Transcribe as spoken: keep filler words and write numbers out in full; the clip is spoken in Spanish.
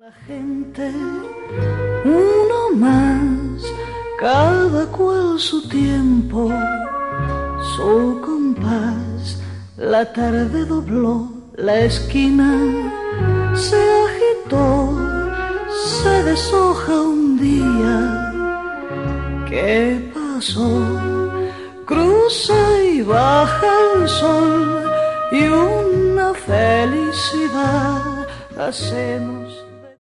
La gente, uno más, cada cual su tiempo, su compás. La tarde dobló la esquina, se agitó, se deshoja un día. ¿Qué pasó? Cruza y baja el sol y una felicidad hacemos.